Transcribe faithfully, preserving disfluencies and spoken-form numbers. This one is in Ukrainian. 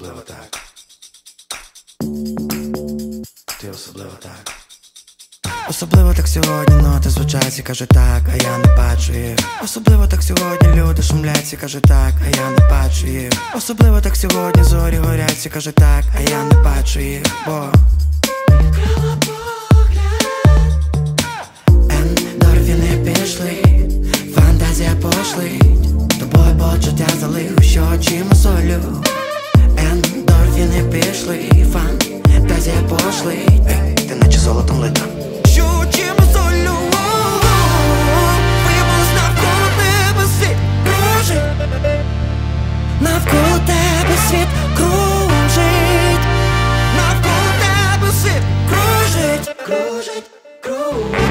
особливо так. Ти особливо так. Особливо так сьогодні ноти звучать і каже так, а я не бачу їх. Особливо так сьогодні люди шумлять і каже так, а я не бачу їх. Особливо так сьогодні зорі горять і каже так, а я не бачу їх, бо ендорфіни пішли, фантазія пошлить, тобою почуття залив, що очима солю. Ендорфіни пішли, фантазія пошлить, ей, ти наче золотом лита. Що очима солю, виявилось навколо тебе світ кружить, навколо тебе світ кружить, навколо тебе світ кружить, кружить, кружить.